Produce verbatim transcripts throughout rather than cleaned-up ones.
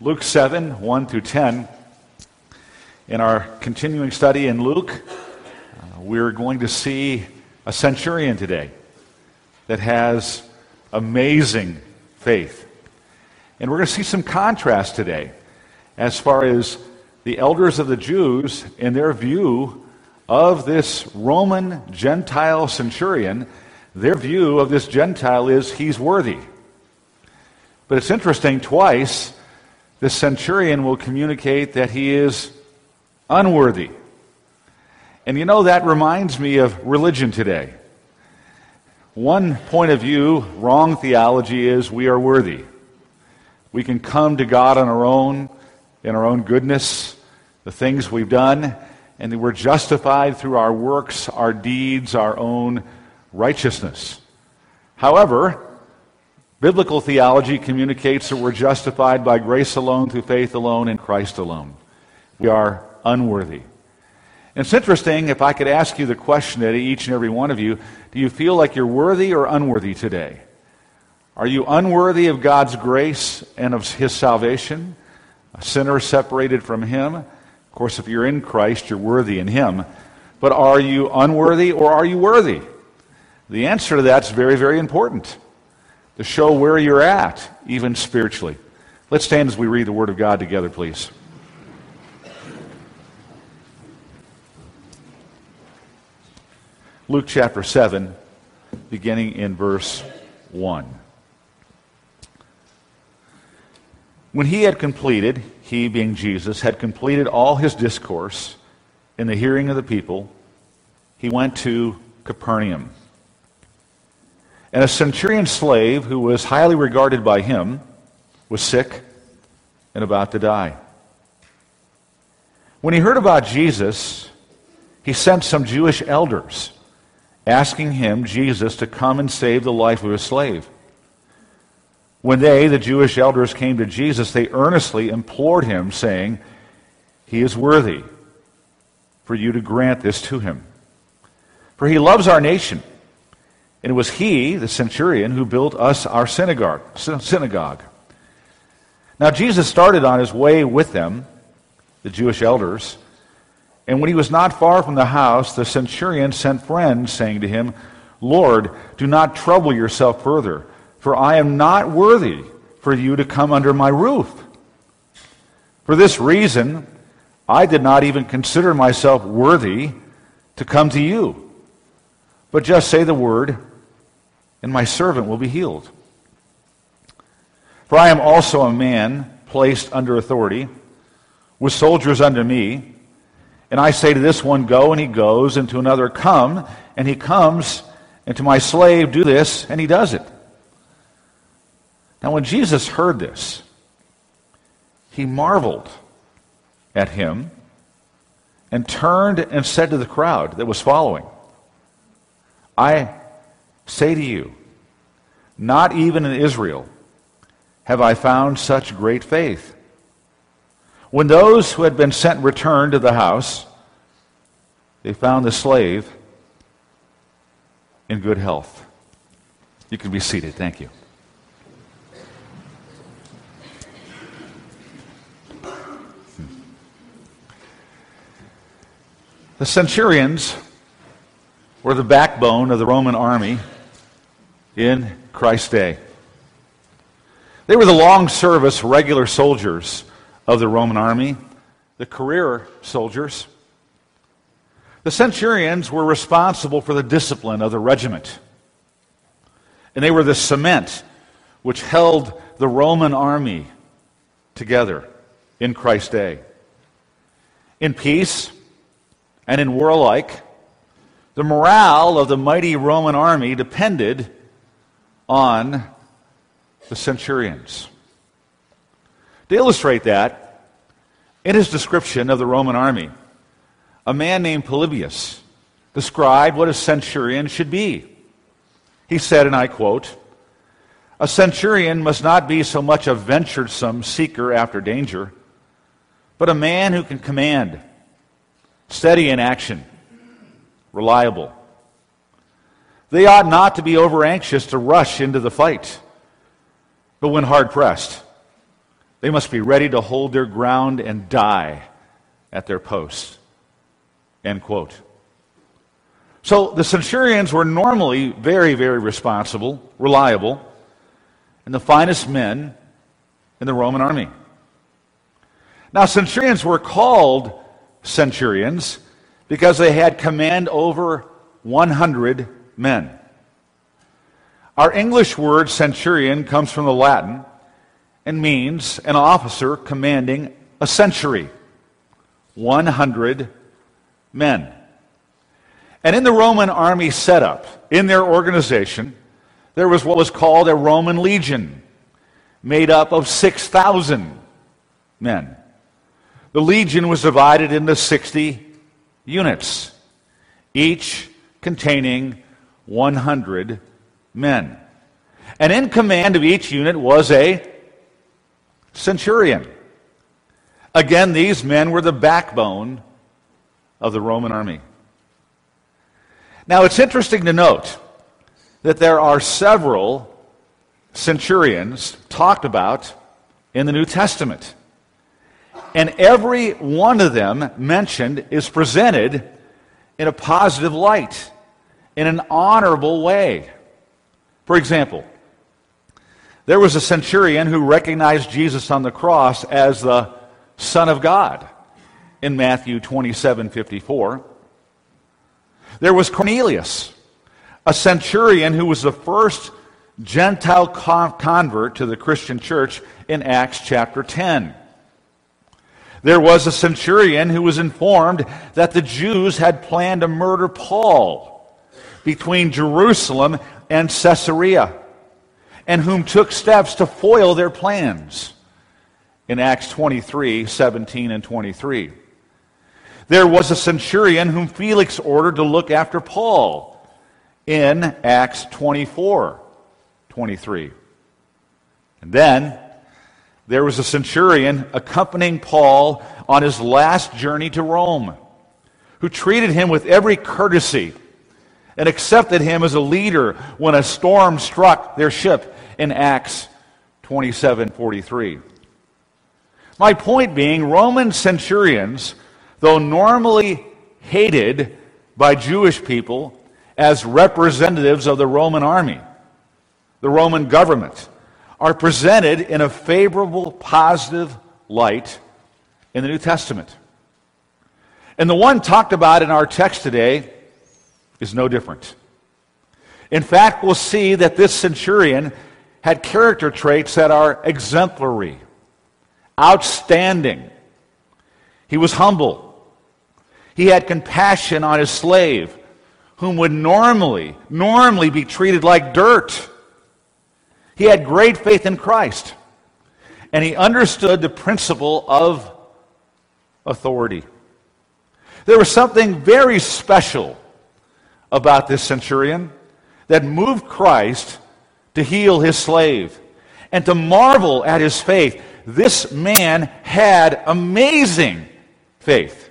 Luke seven, one through ten. In our continuing study in Luke, uh, we're going to see a centurion today that has amazing faith. And we're going to see some contrast today as far as the elders of the Jews in their view of this Roman Gentile centurion. Their view of this Gentile is he's worthy. But it's interesting, twice the centurion will communicate that he is unworthy. And you know, that reminds me of religion today. One point of view, wrong theology, is we are worthy. We can come to God on our own, in our own goodness, the things we've done, and we're justified through our works, our deeds, our own righteousness. However, biblical theology communicates that we're justified by grace alone, through faith alone, in Christ alone. We are unworthy. And it's interesting, if I could ask you the question to each and every one of you, do you feel like you're worthy or unworthy today? Are you unworthy of God's grace and of His salvation? A sinner separated from Him? Of course, if you're in Christ, you're worthy in Him. But are you unworthy or are you worthy? The answer to that's very, very important to show where you're at, even spiritually. Let's stand as we read the Word of God together, please. Luke chapter seven, beginning in verse one. When he had completed, he being Jesus, had completed all his discourse in the hearing of the people, he went to Capernaum. And a centurion slave who was highly regarded by him was sick and about to die. When he heard about Jesus, he sent some Jewish elders asking him, Jesus, to come and save the life of his slave. When they, the Jewish elders, came to Jesus, they earnestly implored him, saying, he is worthy for you to grant this to him. For he loves our nation. And it was he, the centurion, who built us our synagogue. synagogue. Now Jesus started on his way with them, the Jewish elders, and when he was not far from the house, the centurion sent friends, saying to him, Lord, do not trouble yourself further, for I am not worthy for you to come under my roof. For this reason, I did not even consider myself worthy to come to you. But just say the word, and my servant will be healed. For I am also a man placed under authority, with soldiers under me. And I say to this one, go, and he goes, and to another, come, and he comes, and to my slave, do this, and he does it. Now when Jesus heard this, he marveled at him, and turned and said to the crowd that was following, I say to you, not even in Israel have I found such great faith. When those who had been sent returned to the house, they found the slave in good health. You can be seated. Thank you. The centurions were the backbone of the Roman army in Christ's day. They were the long-service regular soldiers of the Roman army, the career soldiers. The centurions were responsible for the discipline of the regiment. And they were the cement which held the Roman army together in Christ's day. In peace and in warlike, the morale of the mighty Roman army depended on the centurions. To illustrate that, in his description of the Roman army, a man named Polybius described what a centurion should be. He said, and I quote, a centurion must not be so much a venturesome seeker after danger, but a man who can command, steady in action, reliable. They ought not to be over anxious to rush into the fight, but when hard pressed, They must be ready to hold their ground and die at their posts. End quote. So the centurions were normally very, very responsible, reliable, and the finest men in the Roman army. Now, centurions were called centurions because they had command over one hundred men. Our English word centurion comes from the Latin and means an officer commanding a century, one hundred men. And in the Roman army setup, in their organization, there was what was called a Roman legion, made up of six thousand men. The legion was divided into sixty units, each containing one hundred men. And in command of each unit was a centurion. Again, these men were the backbone of the Roman army. Now, it's interesting to note that there are several centurions talked about in the New Testament. And every one of them mentioned is presented in a positive light, in an honorable way. For example, there was a centurion who recognized Jesus on the cross as the Son of God in Matthew twenty-seven fifty-four. There was Cornelius, a centurion who was the first Gentile con- convert to the Christian church in Acts chapter ten. There was a centurion who was informed that the Jews had planned to murder Paul between Jerusalem and Caesarea, and whom took steps to foil their plans in Acts twenty-three seventeen and twenty-three. There was a centurion whom Felix ordered to look after Paul in Acts twenty-four twenty-three. And then there was a centurion accompanying Paul on his last journey to Rome, who treated him with every courtesy and accepted him as a leader when a storm struck their ship in Acts twenty-seven forty-three. My point being, Roman centurions, though normally hated by Jewish people as representatives of the Roman army, the Roman government, are presented in a favorable, positive light in the New Testament. And the one talked about in our text today is no different. In fact, we'll see that this centurion had character traits that are exemplary, outstanding. He was humble. He had compassion on his slave, whom would normally, normally be treated like dirt. He had great faith in Christ, and he understood the principle of authority. There was something very special about this centurion that moved Christ to heal his slave and to marvel at his faith. This man had amazing faith.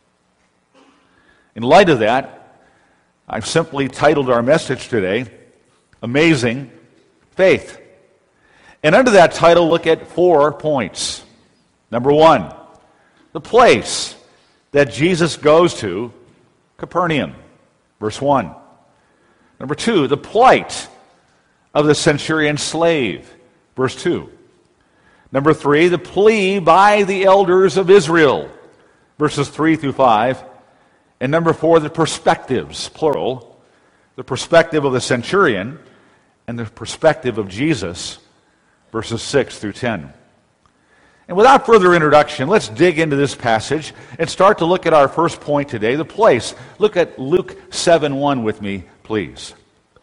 In light of that, I've simply titled our message today, Amazing Faith. And under that title, look at four points. Number one, the place that Jesus goes to, Capernaum, verse one. Number two, the plight of the centurion slave, verse two. Number three, the plea by the elders of Israel, verses three through five. And number four, the perspectives, plural, the perspective of the centurion and the perspective of Jesus, verses six through ten. And without further introduction, let's dig into this passage and start to look at our first point today, the place. Look at Luke seven one with me, please.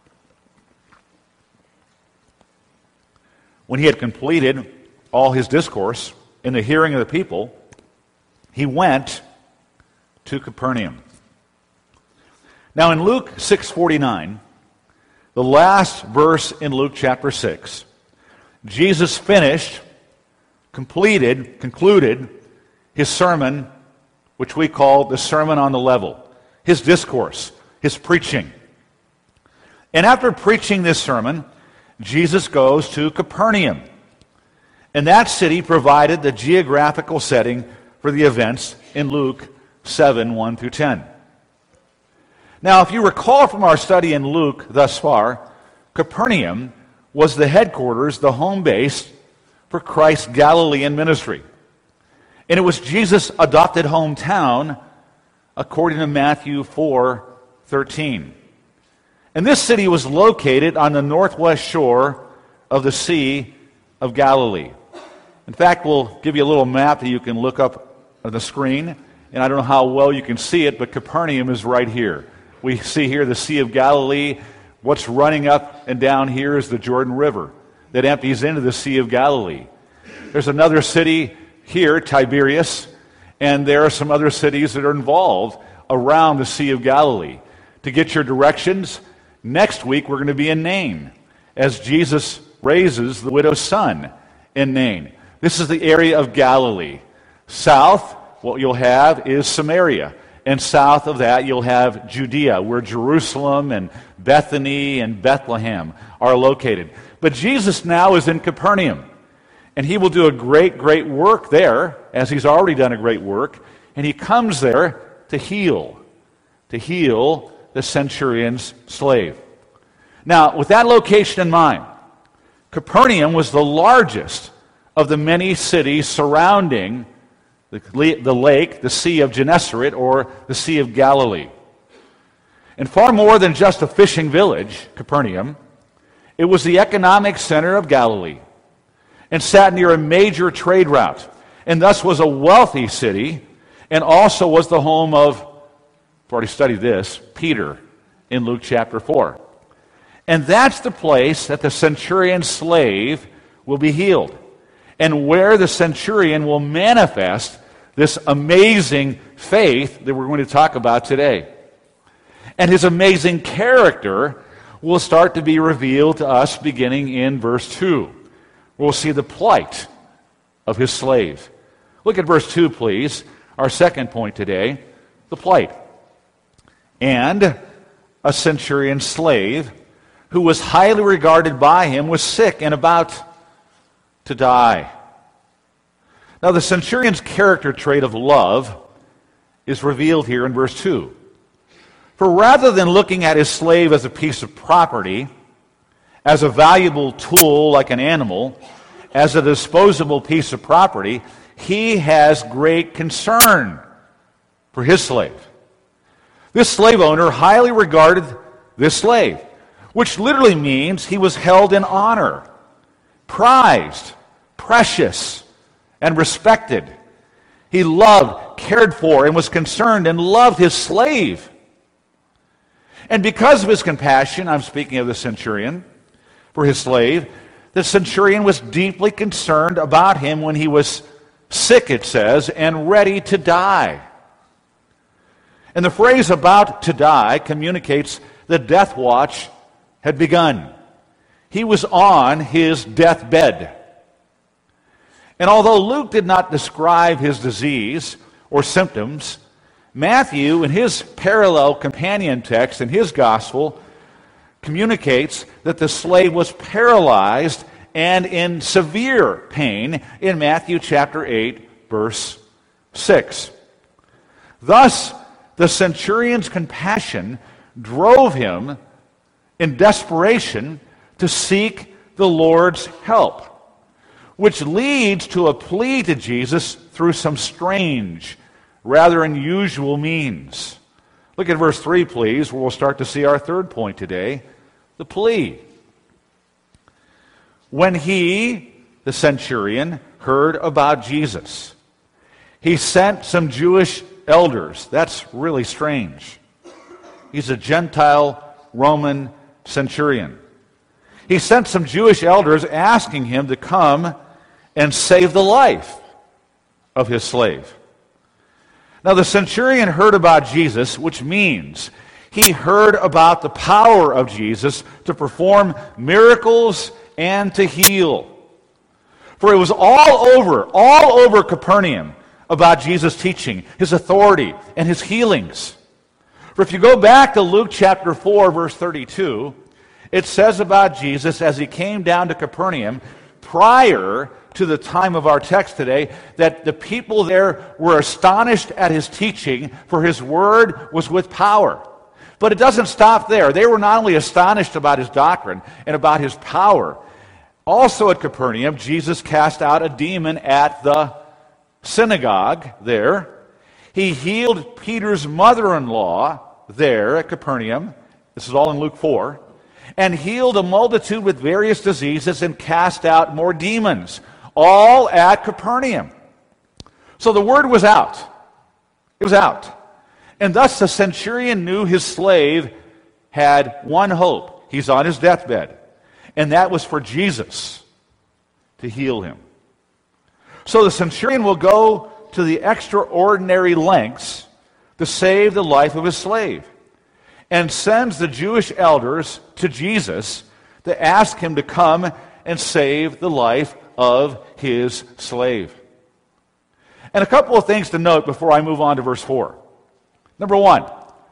When he had completed all his discourse in the hearing of the people, he went to Capernaum. Now in Luke six forty-nine, the last verse in Luke chapter six, Jesus finished, completed, concluded his sermon, which we call the Sermon on the Level, his discourse, his preaching. And after preaching this sermon, Jesus goes to Capernaum. And that city provided the geographical setting for the events in Luke seven, one through ten. Now, if you recall from our study in Luke thus far, Capernaum was the headquarters, the home base for Christ's Galilean ministry. And it was Jesus' adopted hometown, according to Matthew four thirteen. And this city was located on the northwest shore of the Sea of Galilee. In fact, we'll give you a little map that you can look up on the screen. And I don't know how well you can see it, but Capernaum is right here. We see here the Sea of Galilee. What's running up and down here is the Jordan River that empties into the Sea of Galilee. There's another city here, Tiberias, and there are some other cities that are involved around the Sea of Galilee. To get your directions, next week we're going to be in Nain, as Jesus raises the widow's son in Nain. This is the area of Galilee. South, what you'll have is Samaria. And south of that, you'll have Judea, where Jerusalem and Bethany and Bethlehem are located. But Jesus now is in Capernaum. And he will do a great, great work there, as he's already done a great work. And he comes there to heal, to heal the centurion's slave. Now, with that location in mind, Capernaum was the largest of the many cities surrounding the, the lake, the Sea of Gennesaret, or the Sea of Galilee. And far more than just a fishing village, Capernaum, it was the economic center of Galilee and sat near a major trade route, and thus was a wealthy city, and also was the home of, we've already studied this, Peter in Luke chapter four. And that's the place that the centurion's slave will be healed, and where the centurion will manifest this amazing faith that we're going to talk about today. And his amazing character will start to be revealed to us beginning in verse two. We'll see the plight of his slave. Look at verse two, please. Our second point today, the plight. And a centurion's slave, who was highly regarded by him, was sick and about to die. Now, the centurion's character trait of love is revealed here in verse two. For rather than looking at his slave as a piece of property, as a valuable tool like an animal, as a disposable piece of property, he has great concern for his slave. This slave owner highly regarded this slave, which literally means he was held in honor, prized, precious, and respected. He loved, cared for, and was concerned and loved his slave. And because of his compassion, I'm speaking of the centurion, for his slave, the centurion was deeply concerned about him when he was sick, it says, and ready to die. And the phrase "about to die" communicates the death watch had begun. He was on his deathbed. And although Luke did not describe his disease or symptoms, Matthew, in his parallel companion text in his gospel, communicates that the slave was paralyzed and in severe pain in Matthew chapter eight, verse six. Thus, the centurion's compassion drove him in desperation to seek the Lord's help, which leads to a plea to Jesus through some strange, rather unusual means. Look at verse three, please, where we'll start to see our third point today, the plea. When he, the centurion, heard about Jesus, he sent some Jewish elders. That's really strange. He's a Gentile Roman centurion. He sent some Jewish elders asking him to come and save the life of his slave. Now, the centurion heard about Jesus, which means he heard about the power of Jesus to perform miracles and to heal. For it was all over, all over Capernaum about Jesus' teaching, his authority, and his healings. For if you go back to Luke chapter four, verse thirty-two, it says about Jesus as he came down to Capernaum prior to the time of our text today, that the people there were astonished at his teaching, for his word was with power. But it doesn't stop there. They were not only astonished about his doctrine and about his power, also at Capernaum, Jesus cast out a demon at the synagogue there. He healed Peter's mother-in-law there at Capernaum. This is all in Luke four. And healed a multitude with various diseases and cast out more demons, all at Capernaum. So the word was out. It was out. And thus the centurion knew his slave had one hope. He's on his deathbed. And that was for Jesus to heal him. So the centurion will go to the extraordinary lengths to save the life of his slave, and sends the Jewish elders to Jesus to ask him to come and save the life of his slave. And a couple of things to note before I move on to verse four. Number one,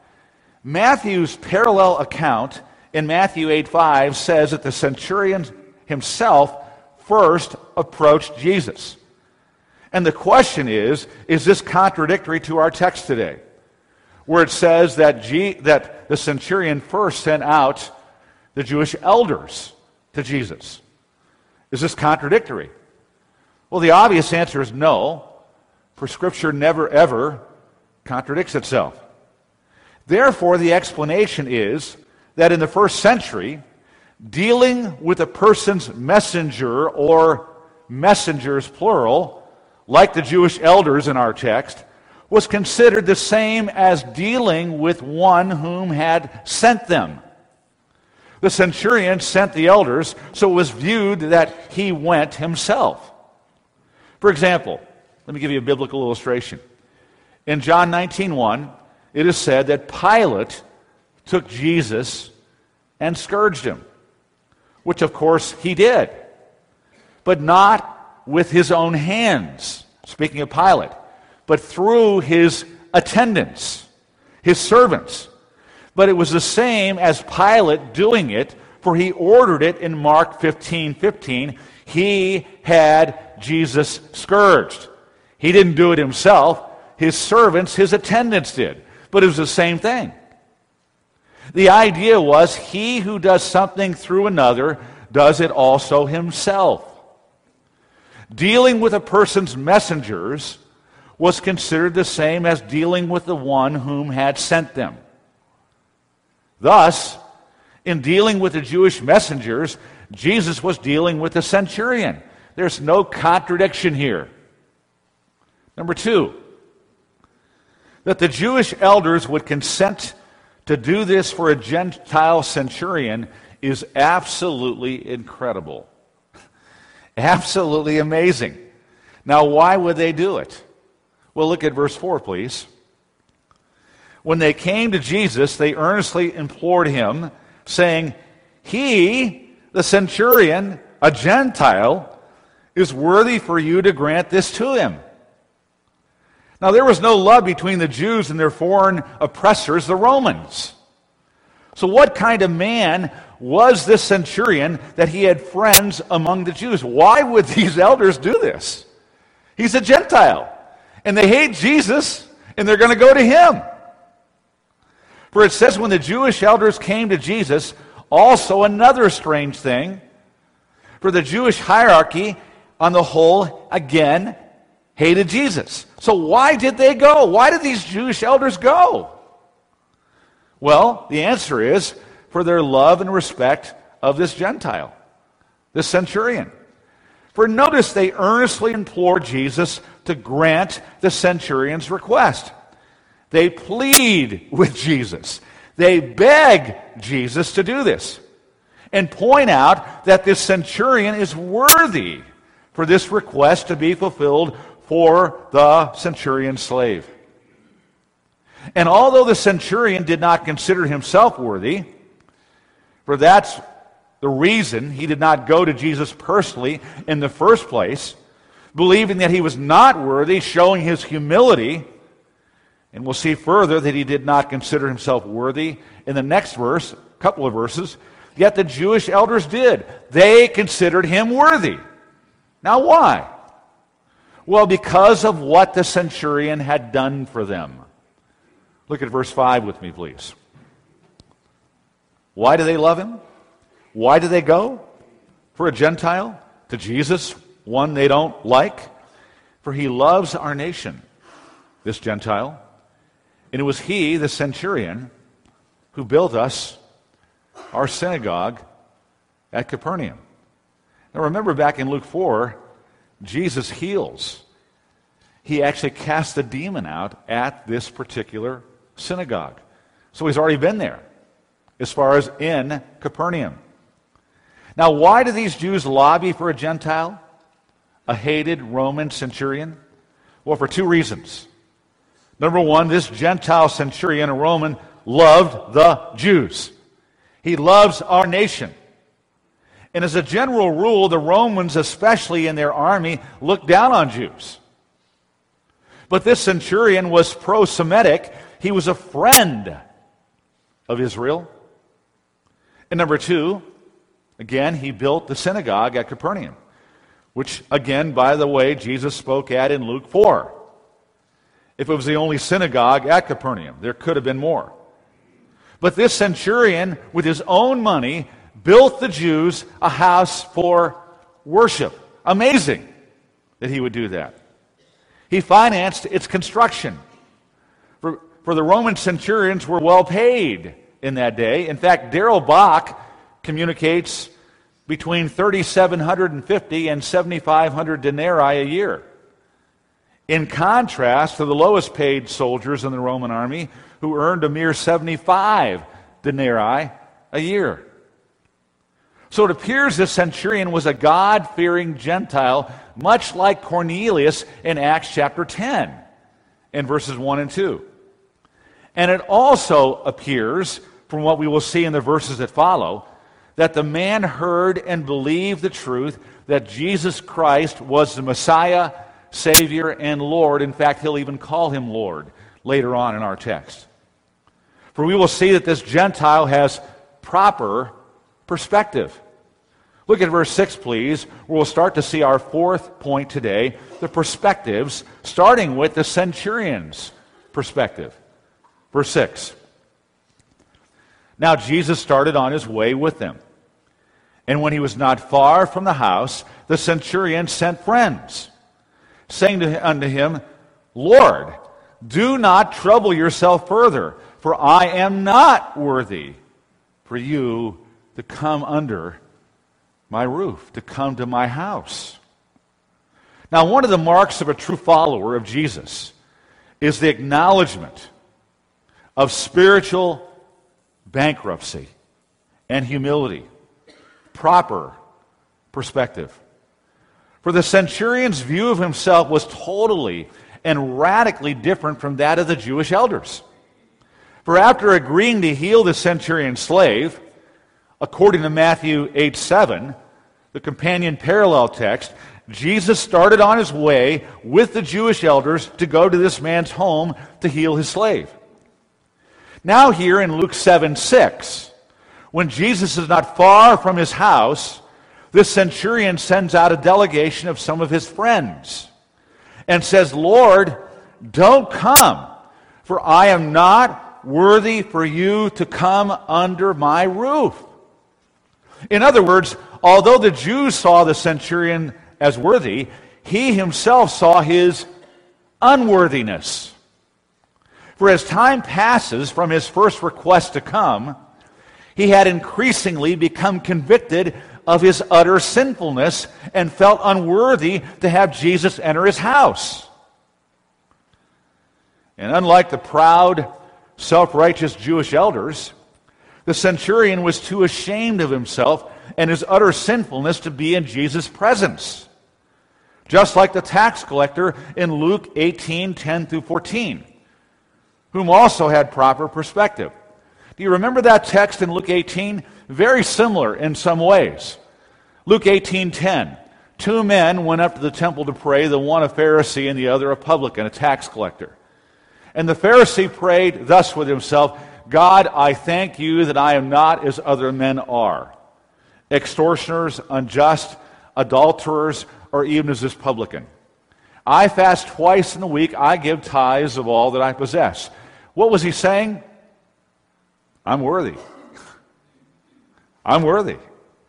Matthew's parallel account in Matthew eight five says that the centurion himself first approached Jesus. And the question is, is this contradictory to our text today, where it says that, G, that the centurion first sent out the Jewish elders to Jesus? Is this contradictory? Well, the obvious answer is no, for Scripture never ever contradicts itself. Therefore, the explanation is that in the first century, dealing with a person's messenger, or messengers plural, like the Jewish elders in our text, was considered the same as dealing with one whom had sent them. The centurion sent the elders, so it was viewed that he went himself. For example, let me give you a biblical illustration. In John nineteen one, it is said that Pilate took Jesus and scourged him, which of course he did, but not with his own hands, speaking of Pilate, but through his attendants, his servants. But it was the same as Pilate doing it, for he ordered it in Mark fifteen fifteen. He had Jesus scourged. He didn't do it himself. His servants, his attendants did. But it was the same thing. The idea was he who does something through another does it also himself. Dealing with a person's messengers was considered the same as dealing with the one whom had sent them. Thus, in dealing with the Jewish messengers, Jesus was dealing with the centurion. There's no contradiction here. Number two, that the Jewish elders would consent to do this for a Gentile centurion is absolutely incredible. Absolutely amazing. Now, why would they do it? Well, look at verse four, please. When they came to Jesus, they earnestly implored him, saying, "He, the centurion, a Gentile, is worthy for you to grant this to him." Now, there was no love between the Jews and their foreign oppressors, the Romans. So what kind of man was this centurion that he had friends among the Jews? Why would these elders do this? He's a Gentile, and they hate Jesus, and they're going to go to him. For it says, when the Jewish elders came to Jesus, also another strange thing, for the Jewish hierarchy on the whole, again, hated Jesus. So why did they go? Why did these Jewish elders go? Well, the answer is for their love and respect of this Gentile, this centurion. For notice they earnestly implored Jesus to grant the centurion's request. They plead with Jesus. They beg Jesus to do this and point out that this centurion is worthy for this request to be fulfilled for the centurion's slave. And although the centurion did not consider himself worthy, for that's the reason he did not go to Jesus personally in the first place, believing that he was not worthy, showing his humility, and we'll see further that he did not consider himself worthy in the next verse, a couple of verses, yet the Jewish elders did. They considered him worthy. Now why? Well, because of what the centurion had done for them. Look at verse five with me, please. Why do they love him? Why do they go for a Gentile to Jesus, one they don't like? For he loves our nation, this Gentile. And it was he, the centurion, who built us our synagogue at Capernaum. Now remember back in Luke four, Jesus heals. He actually cast a demon out at this particular synagogue. So he's already been there as far as in Capernaum. Now why do these Jews lobby for a Gentile, a hated Roman centurion? Well, for two reasons. Number one, this Gentile centurion, a Roman, loved the Jews. He loves our nation. And as a general rule, the Romans, especially in their army, looked down on Jews. But this centurion was pro-Semitic. He was a friend of Israel. And number two, again, he built the synagogue at Capernaum, which, again, by the way, Jesus spoke at in Luke four. If it was the only synagogue at Capernaum, there could have been more. But this centurion, with his own money, built the Jews a house for worship. Amazing that he would do that. He financed its construction. For, for the Roman centurions were well paid in that day. In fact, Darrell Bach communicates between three thousand seven hundred fifty and seven thousand five hundred denarii a year. In contrast to the lowest paid soldiers in the Roman army, who earned a mere seventy-five denarii a year. So it appears this centurion was a God-fearing Gentile, much like Cornelius in Acts chapter ten, in verses one and two. And it also appears, from what we will see in the verses that follow, that the man heard and believed the truth that Jesus Christ was the Messiah, Savior, and Lord. In fact, he'll even call him Lord later on in our text. For we will see that this Gentile has proper perspective. Look at verse six, please, where we'll start to see our fourth point today, the perspectives, starting with the centurion's perspective. Verse six. Now Jesus started on his way with them. And when he was not far from the house, the centurion sent friends, saying to, unto him, Lord, do not trouble yourself further, for I am not worthy for you to come under my roof, to come to my house. Now, one of the marks of a true follower of Jesus is the acknowledgement of spiritual bankruptcy and humility, proper perspective. For the centurion's view of himself was totally and radically different from that of the Jewish elders. For after agreeing to heal the centurion's slave, according to Matthew eight seven, the companion parallel text, Jesus started on his way with the Jewish elders to go to this man's home to heal his slave. Now here in Luke seven six, when Jesus is not far from his house, this centurion sends out a delegation of some of his friends and says, Lord, don't come, for I am not worthy for you to come under my roof. In other words, although the Jews saw the centurion as worthy, he himself saw his unworthiness. For as time passes from his first request to come, he had increasingly become convicted of his utter sinfulness and felt unworthy to have Jesus enter his house. And unlike the proud, self-righteous Jewish elders, the centurion was too ashamed of himself and his utter sinfulness to be in Jesus' presence. Just like the tax collector in Luke eighteen ten through fourteen, whom also had proper perspective. Do you remember that text in Luke eighteen? Very similar in some ways. Luke eighteen ten. Two men went up to the temple to pray, the one a Pharisee and the other a publican, a tax collector. And the Pharisee prayed thus with himself, God, I thank you that I am not as other men are, extortioners, unjust, adulterers, or or even as this publican. I fast twice in the week. I give tithes of all that I possess. What was he saying? I'm worthy. I'm worthy.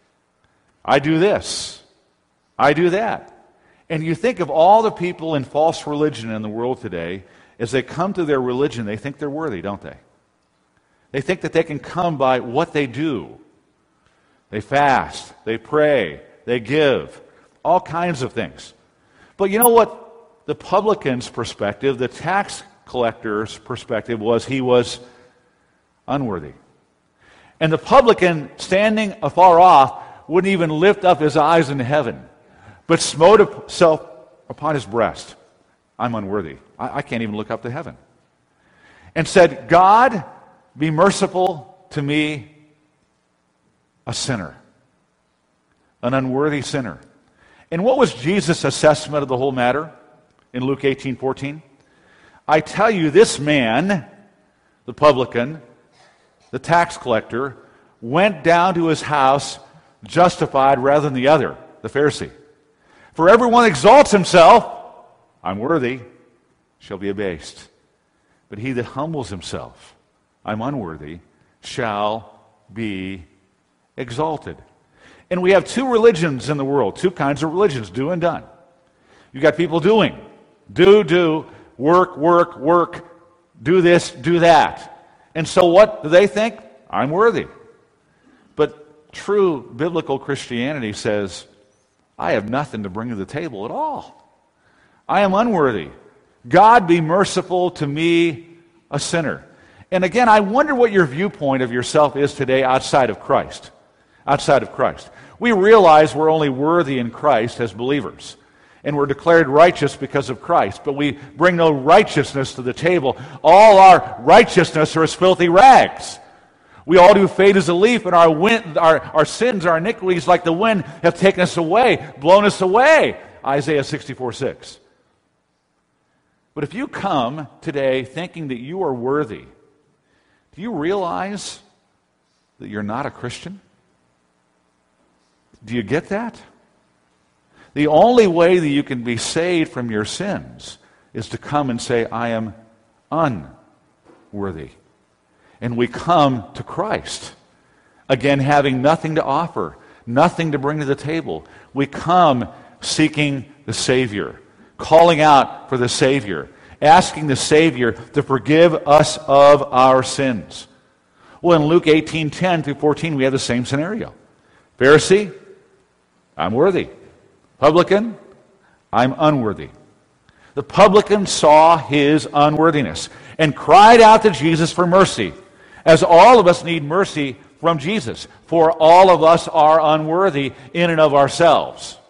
I do this. I do that. And you think of all the people in false religion in the world today, as they come to their religion, they think they're worthy, don't they? They think that they can come by what they do. They fast, they pray, they give, all kinds of things. But you know what? The publican's perspective, the tax collector's perspective was he was unworthy. And the publican, standing afar off, wouldn't even lift up his eyes into heaven, but smote himself upon his breast. I'm unworthy. I, I can't even look up to heaven. And said, God, be merciful to me, a sinner, an unworthy sinner. And what was Jesus' assessment of the whole matter in Luke eighteen fourteen? I tell you, this man, the publican, the tax collector, went down to his house justified rather than the other, the Pharisee. For everyone exalts himself, I'm worthy, shall be abased. But he that humbles himself, I'm unworthy, shall be exalted. And we have two religions in the world, two kinds of religions, do and done. You've got people doing, do, do, work, work, work, do this, do that. And so what do they think? I'm worthy. But true biblical Christianity says, I have nothing to bring to the table at all. I am unworthy. God be merciful to me, a sinner. And again, I wonder what your viewpoint of yourself is today outside of Christ. Outside of Christ. We realize we're only worthy in Christ as believers. And we're declared righteous because of Christ. But we bring no righteousness to the table. All our righteousness are as filthy rags. We all do fade as a leaf, and our, wind, our, our sins, our iniquities, like the wind, have taken us away, blown us away. Isaiah sixty-four six. But if you come today thinking that you are worthy, do you realize that you're not a Christian? Do you get that? The only way that you can be saved from your sins is to come and say, I am unworthy. And we come to Christ, again having nothing to offer, nothing to bring to the table. We come seeking the Savior, calling out for the Savior, asking the Savior to forgive us of our sins. Well, in Luke eighteen ten through fourteen, we have the same scenario. Pharisee, I'm worthy. Publican, I'm unworthy. The publican saw his unworthiness and cried out to Jesus for mercy, as all of us need mercy from Jesus, for all of us are unworthy in and of ourselves.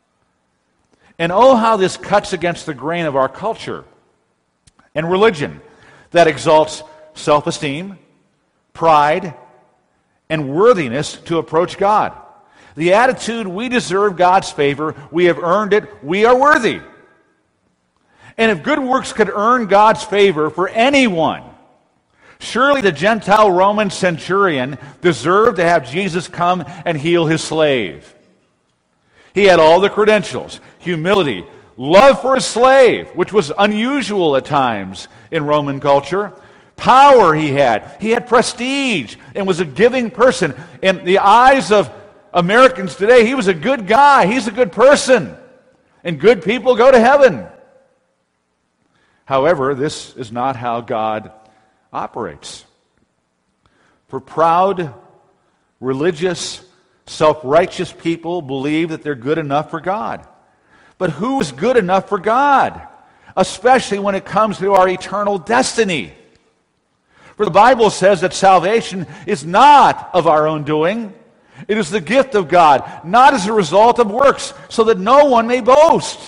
And oh, how this cuts against the grain of our culture and religion that exalts self-esteem, pride, and worthiness to approach God. The attitude, we deserve God's favor, we have earned it, we are worthy. And if good works could earn God's favor for anyone, surely the Gentile Roman centurion deserved to have Jesus come and heal his slave. He had all the credentials, humility, love for his slave, which was unusual at times in Roman culture. Power he had. He had prestige and was a giving person. In the eyes of Americans today, he was a good guy. He's a good person. And good people go to heaven. However, this is not how God operates. For proud, religious, self-righteous people believe that they're good enough for God. But who is good enough for God? Especially when it comes to our eternal destiny. For the Bible says that salvation is not of our own doing. It is the gift of God, not as a result of works, so that no one may boast.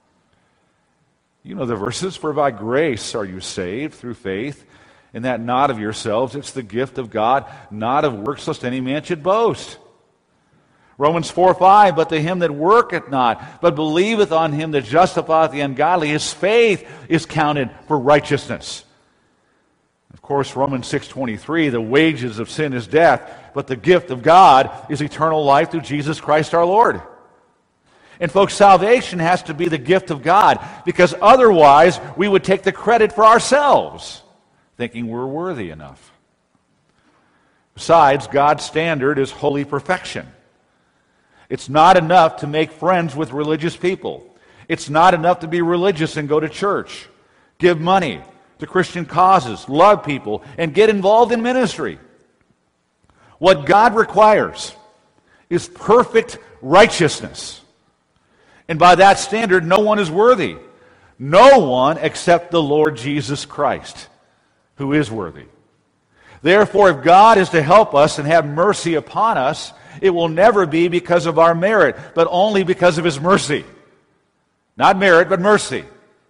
You know the verses, for by grace are you saved through faith, and that not of yourselves, it's the gift of God, not of works, lest any man should boast. Romans four five, but to him that worketh not, but believeth on him that justifieth the ungodly, his faith is counted for righteousness. Of course, Romans six twenty-three, the wages of sin is death, but the gift of God is eternal life through Jesus Christ our Lord. And folks, salvation has to be the gift of God, because otherwise we would take the credit for ourselves, thinking we're worthy enough. Besides, God's standard is holy perfection. It's not enough to make friends with religious people. It's not enough to be religious and go to church, give money to Christian causes, love people, and get involved in ministry. What God requires is perfect righteousness. And by that standard, no one is worthy. No one except the Lord Jesus Christ, who is worthy. Therefore, if God is to help us and have mercy upon us, it will never be because of our merit, but only because of His mercy. Not merit, but mercy.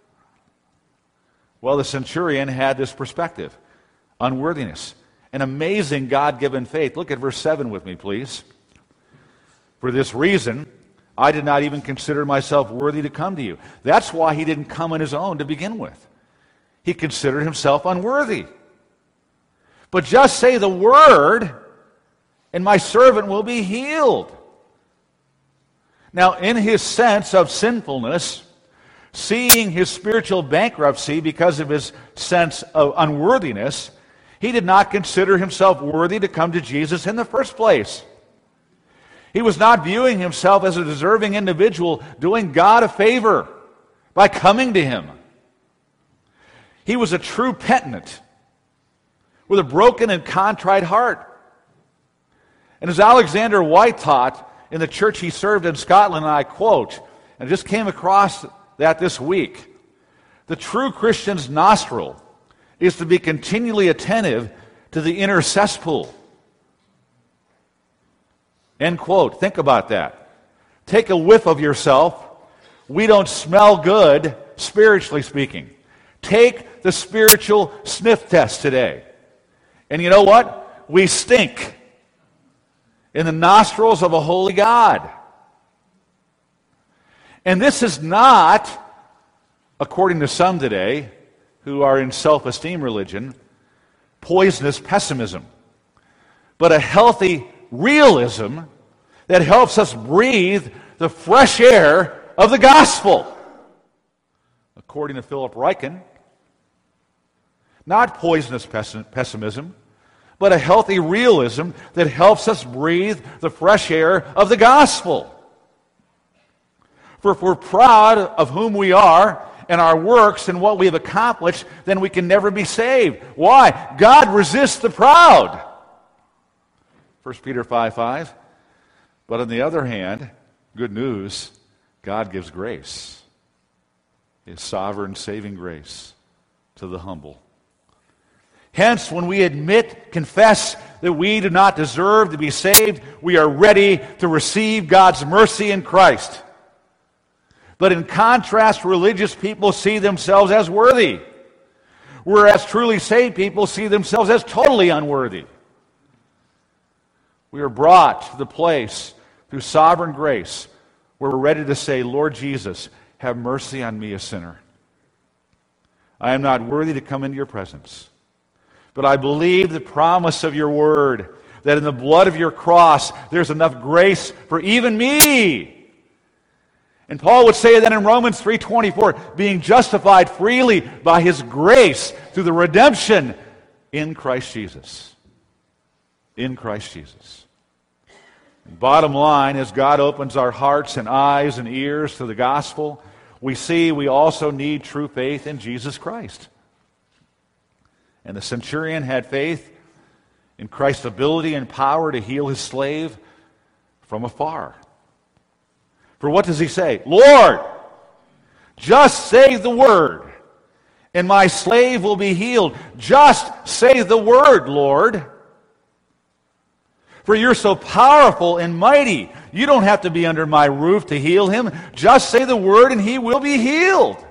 Well, the centurion had this perspective, unworthiness, an amazing God-given faith. Look at verse seven with me, please. For this reason, I did not even consider myself worthy to come to you. That's why he didn't come on his own to begin with. He considered himself unworthy. But just say the word, and my servant will be healed. Now, in his sense of sinfulness, seeing his spiritual bankruptcy because of his sense of unworthiness, he did not consider himself worthy to come to Jesus in the first place. He was not viewing himself as a deserving individual, doing God a favor by coming to him. He was a true penitent with a broken and contrite heart. And as Alexander White taught in the church he served in Scotland, and I quote, and I just came across that this week, the true Christian's nostril is to be continually attentive to the inner cesspool. End quote. Think about that. Take a whiff of yourself. We don't smell good, spiritually speaking. Take the spiritual sniff test today. And you know what? We stink in the nostrils of a holy God. And this is not, according to some today, who are in self-esteem religion, poisonous pessimism, but a healthy realism that helps us breathe the fresh air of the gospel. According to Philip Ryken, not poisonous pessimism, but a healthy realism that helps us breathe the fresh air of the gospel. For if we're proud of whom we are and our works and what we have accomplished, then we can never be saved. Why? God resists the proud. First Peter five five. But on the other hand, good news, God gives grace. His sovereign saving grace to the humble. Hence, when we admit, confess that we do not deserve to be saved, we are ready to receive God's mercy in Christ. But in contrast, religious people see themselves as worthy, whereas truly saved people see themselves as totally unworthy. We are brought to the place through sovereign grace where we're ready to say, Lord Jesus, have mercy on me, a sinner. I am not worthy to come into your presence, but I believe the promise of your word, that in the blood of your cross there's enough grace for even me. And Paul would say that in Romans three twenty-four, being justified freely by his grace through the redemption in Christ Jesus. In Christ Jesus. And bottom line, as God opens our hearts and eyes and ears to the gospel, we see we also need true faith in Jesus Christ. And the centurion had faith in Christ's ability and power to heal his slave from afar. For what does he say? Lord, just say the word, and my slave will be healed. Just say the word, Lord. For you're so powerful and mighty, you don't have to be under my roof to heal him. Just say the word, and he will be healed.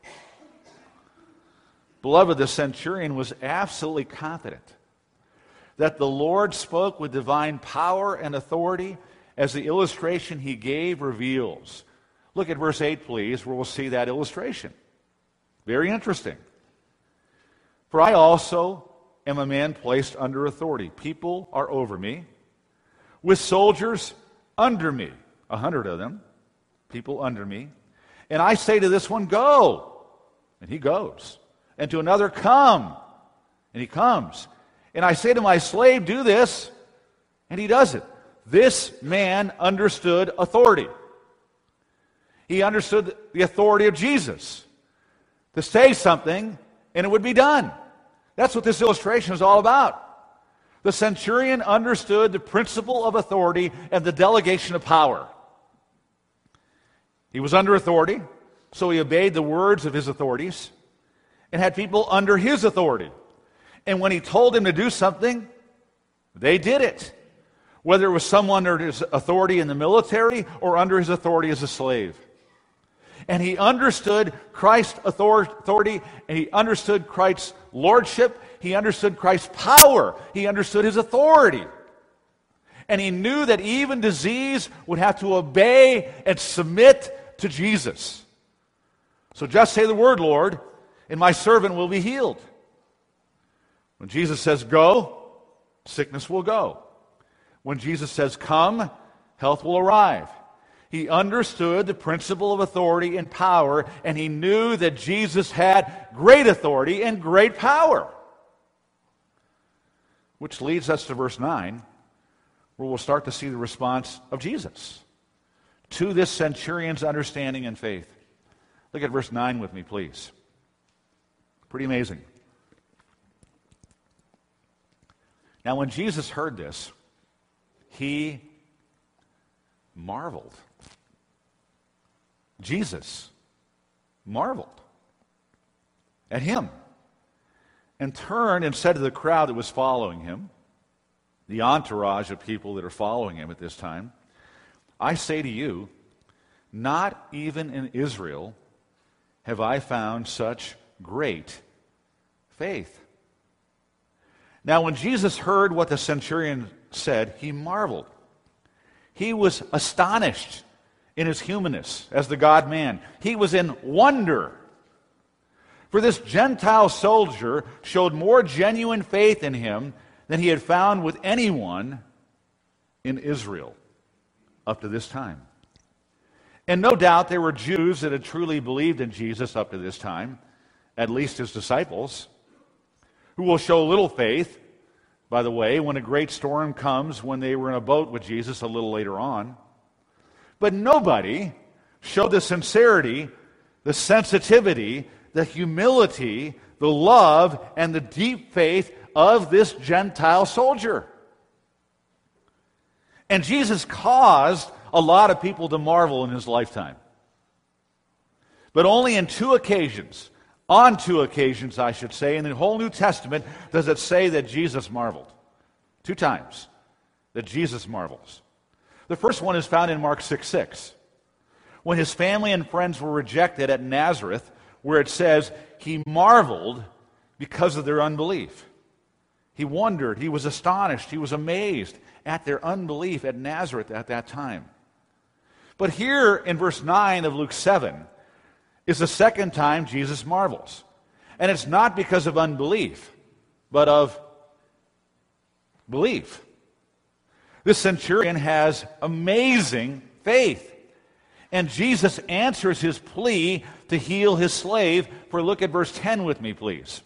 Beloved, the centurion was absolutely confident that the Lord spoke with divine power and authority, as the illustration he gave reveals. Look at verse eight, please, where we'll see that illustration. Very interesting. For I also am a man placed under authority. People are over me, with soldiers under me, a hundred of them. people under me, and I say to this one, go, and he goes. And to another, come, and he comes. And I say to my slave, do this, and he does it. This man understood authority. He understood the authority of Jesus to say something, and it would be done. That's what this illustration is all about. The centurion understood the principle of authority and the delegation of power. He was under authority, so he obeyed the words of his authorities and had people under his authority. And when he told them to do something, they did it. Whether it was someone under his authority in the military or under his authority as a slave. And he understood Christ's authority, and he understood Christ's lordship, he understood Christ's power, he understood his authority. And he knew that even disease would have to obey and submit to Jesus. So just say the word, Lord, and my servant will be healed. When Jesus says go, sickness will go. When Jesus says come, health will arrive. He understood the principle of authority and power, and he knew that Jesus had great authority and great power. Which leads us to verse nine, where we'll start to see the response of Jesus to this centurion's understanding and faith. Look at verse nine with me, please. Pretty amazing. Now, when Jesus heard this, he marveled. Jesus marveled at him and turned and said to the crowd that was following him, the entourage of people that are following him at this time, I say to you, not even in Israel have I found such great faith. Now, when Jesus heard what the centurion said, he marveled. He was astonished in his humanness as the God-man. He was in wonder. For this Gentile soldier showed more genuine faith in him than he had found with anyone in Israel up to this time. And no doubt there were Jews that had truly believed in Jesus up to this time, at least his disciples, who will show little faith, by the way, when a great storm comes when they were in a boat with Jesus a little later on. But nobody showed the sincerity, the sensitivity, the humility, the love, and the deep faith of this Gentile soldier. And Jesus caused a lot of people to marvel in his lifetime. But only in two occasions, on two occasions, I should say, in the whole New Testament, does it say that Jesus marveled. Two times that Jesus marvels. The first one is found in Mark six six. When his family and friends were rejected at Nazareth, where it says, he marveled because of their unbelief. He wondered, he was astonished, he was amazed at their unbelief at Nazareth at that time. But here in verse nine of Luke seven is the second time Jesus marvels. And it's not because of unbelief, but of belief. This centurion has amazing faith. And Jesus answers his plea to heal his slave. For look at verse ten with me, please.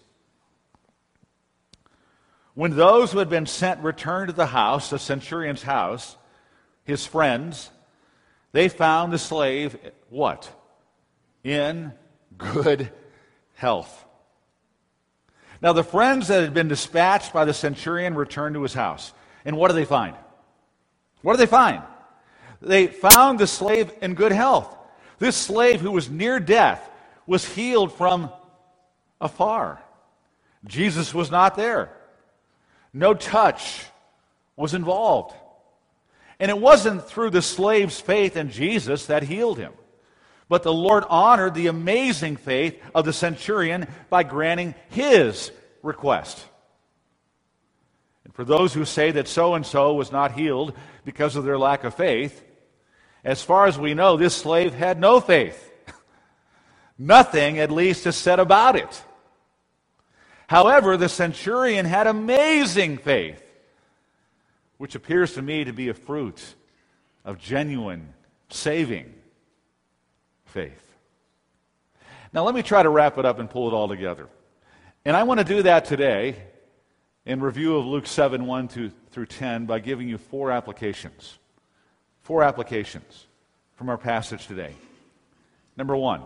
When those who had been sent returned to the house, the centurion's house, his friends, they found the slave, what? In good health. Now the friends that had been dispatched by the centurion returned to his house. And what do they find? What do they find? They found the slave in good health. This slave who was near death was healed from afar. Jesus was not there. No touch was involved. And it wasn't through the slave's faith in Jesus that healed him. But the Lord honored the amazing faith of the centurion by granting his request. And for those who say that so-and-so was not healed because of their lack of faith, as far as we know, this slave had no faith. Nothing, at least, is said about it. However, the centurion had amazing faith, which appears to me to be a fruit of genuine saving faith. Now let me try to wrap it up and pull it all together. And I want to do that today in review of Luke seven, one through ten by giving you four applications. Four applications from our passage today. Number one,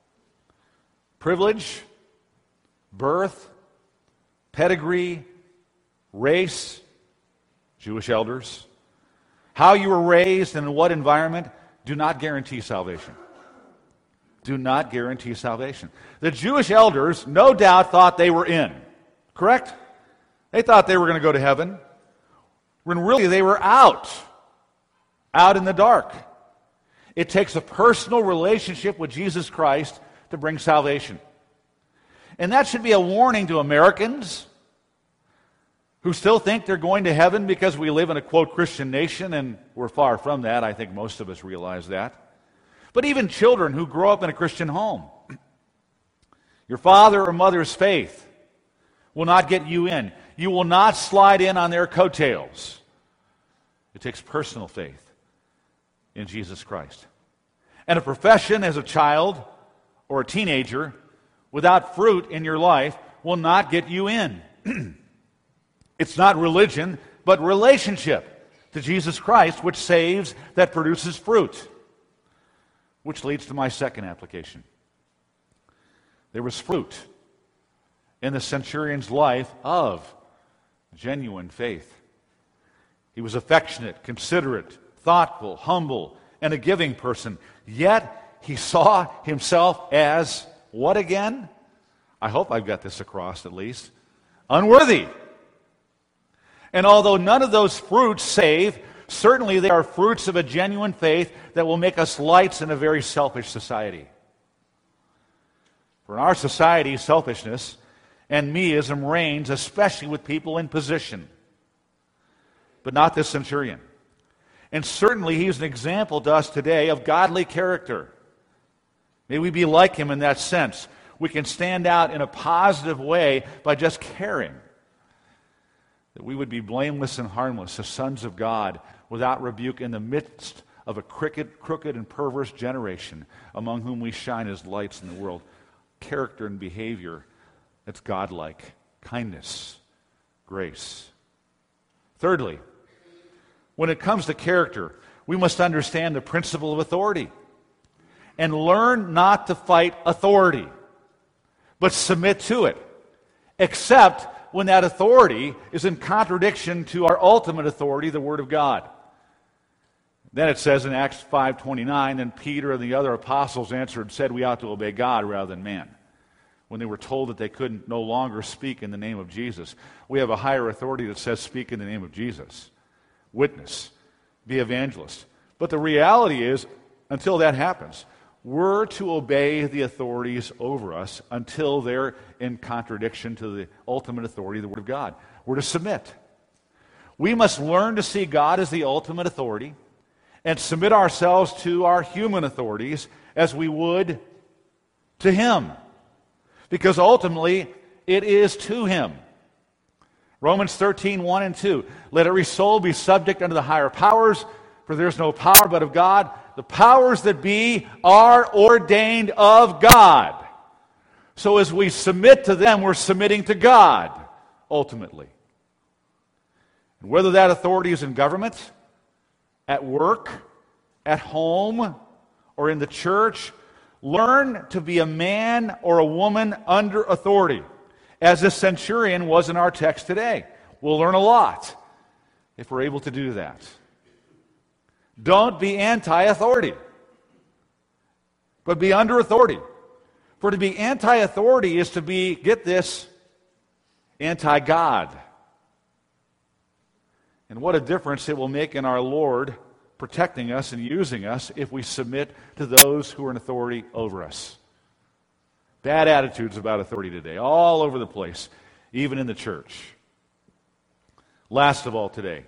privilege, birth, pedigree, race, Jewish elders, how you were raised and in what environment do not guarantee salvation. Do not guarantee salvation. The Jewish elders no doubt thought they were in, correct? They thought they were going to go to heaven, when really they were out, out in the dark. It takes a personal relationship with Jesus Christ to bring salvation. And that should be a warning to Americans who still think they're going to heaven because we live in a, quote, Christian nation, and we're far from that. I think most of us realize that. But even children who grow up in a Christian home. Your father or mother's faith will not get you in. You will not slide in on their coattails. It takes personal faith in Jesus Christ. And a profession as a child or a teenager without fruit in your life will not get you in. It's not religion, but relationship to Jesus Christ, which saves, that produces fruit. Which leads to my second application. There was fruit in the centurion's life of genuine faith. He was affectionate, considerate, thoughtful, humble, and a giving person. Yet he saw himself as what again? I hope I've got this across at least. Unworthy. And although none of those fruits save, certainly they are fruits of a genuine faith that will make us lights in a very selfish society. For in our society, selfishness and meism reigns, especially with people in position. But not this centurion. And certainly he's an example to us today of godly character. May we be like him in that sense. We can stand out in a positive way by just caring. That we would be blameless and harmless as sons of God without rebuke in the midst of a crooked, crooked and perverse generation among whom we shine as lights in the world. Character and behavior that's godlike. Kindness, grace. Thirdly, when it comes to character, we must understand the principle of authority and learn not to fight authority, but submit to it, except when that authority is in contradiction to our ultimate authority, the Word of God. Then it says in Acts five twenty-nine, and Peter and the other apostles answered and said, we ought to obey God rather than man. When they were told that they could no longer speak in the name of Jesus. We have a higher authority that says speak in the name of Jesus. Witness. Be evangelist. But the reality is, until that happens, we're to obey the authorities over us until they're in contradiction to the ultimate authority, the Word of God. We're to submit. We must learn to see God as the ultimate authority and submit ourselves to our human authorities as we would to Him. Because ultimately, it is to Him. Romans thirteen, one and two. Let every soul be subject unto the higher powers, for there is no power but of God. The powers that be are ordained of God. So as we submit to them, we're submitting to God, ultimately. And whether that authority is in government, at work, at home, or in the church, learn to be a man or a woman under authority, as the centurion was in our text today. We'll learn a lot if we're able to do that. Don't be anti-authority, but be under authority. For to be anti-authority is to be, get this, anti-God. And what a difference it will make in our Lord protecting us and using us if we submit to those who are in authority over us. Bad attitudes about authority today, all over the place, even in the church. Last of all today,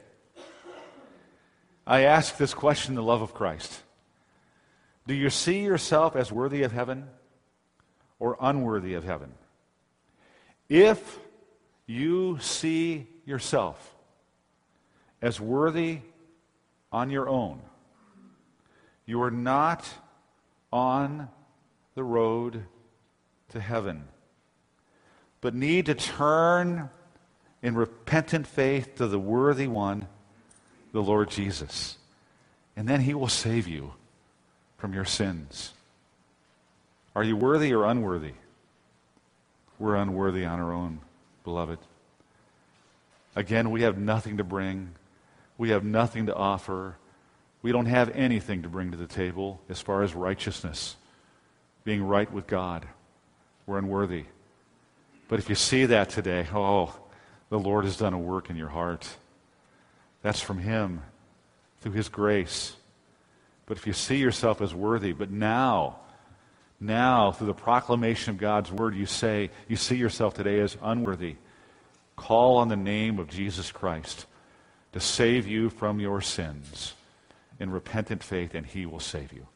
I ask this question in the love of Christ. Do you see yourself as worthy of heaven or unworthy of heaven? If you see yourself as worthy on your own, you are not on the road to heaven, but need to turn in repentant faith to the worthy one, the Lord Jesus. And then he will save you from your sins. Are you worthy or unworthy? We're unworthy on our own, beloved. Again, we have nothing to bring. We have nothing to offer. We don't have anything to bring to the table as far as righteousness, being right with God. We're unworthy. But if you see that today, oh, the Lord has done a work in your heart. That's from him, through his grace. But if you see yourself as worthy, but now, now, through the proclamation of God's word, you say, you see yourself today as unworthy, call on the name of Jesus Christ to save you from your sins in repentant faith, and he will save you.